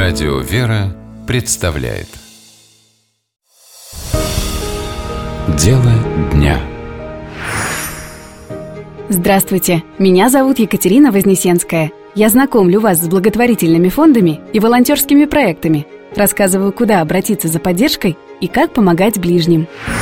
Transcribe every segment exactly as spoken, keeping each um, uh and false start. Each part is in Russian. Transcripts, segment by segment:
Радио «Вера» представляет Дело дня. Здравствуйте, меня зовут Екатерина Вознесенская. Я знакомлю вас с благотворительными фондами и волонтерскими проектами, рассказываю, куда обратиться за поддержкой и как помогать ближним.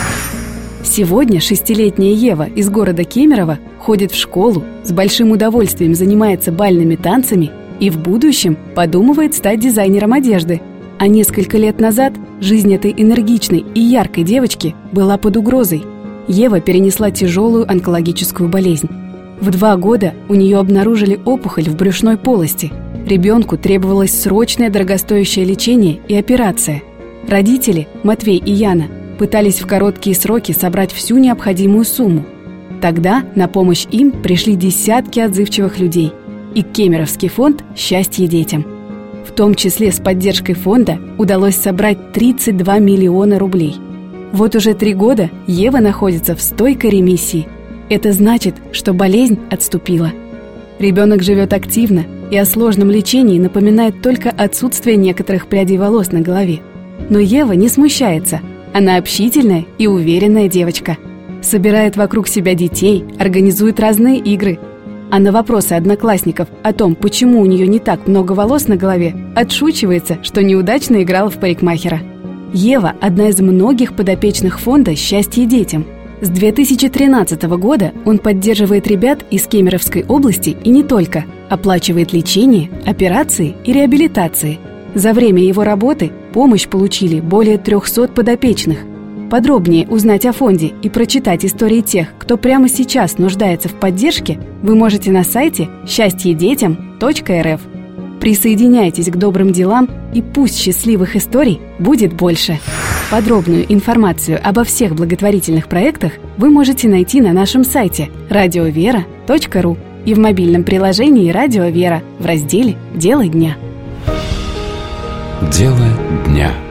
Сегодня шестилетняя Ева из города Кемерово ходит в школу, с большим удовольствием занимается бальными танцами и в будущем подумывает стать дизайнером одежды. А несколько лет назад жизнь этой энергичной и яркой девочки была под угрозой. Ева перенесла тяжелую онкологическую болезнь. В два года у нее обнаружили опухоль в брюшной полости. Ребенку требовалось срочное дорогостоящее лечение и операция. Родители, Матвей и Яна, пытались в короткие сроки собрать всю необходимую сумму. Тогда на помощь им пришли десятки отзывчивых людей и Кемеровский фонд «Счастье детям». В том числе с поддержкой фонда удалось собрать тридцать два миллиона рублей. Вот уже три года Ева находится в стойкой ремиссии. Это значит, что болезнь отступила. Ребенок живет активно и о сложном лечении напоминает только отсутствие некоторых прядей волос на голове. Но Ева не смущается. Она общительная и уверенная девочка. Собирает вокруг себя детей, организует разные игры. А на вопросы одноклассников о том, почему у нее не так много волос на голове, отшучивается, что неудачно играла в парикмахера. Ева – одна из многих подопечных фонда «Счастье детям». С две тысячи тринадцатого года он поддерживает ребят из Кемеровской области и не только, оплачивает лечение, операции и реабилитации. За время его работы помощь получили более трехсот подопечных. Подробнее узнать о фонде и прочитать истории тех, кто прямо сейчас нуждается в поддержке, вы можете на сайте счастье детям точка эр эф. Присоединяйтесь к добрым делам, и пусть счастливых историй будет больше. Подробную информацию обо всех благотворительных проектах вы можете найти на нашем сайте радио вера точка ру и в мобильном приложении «Радио Вера» в разделе «Дело дня». Дело дня.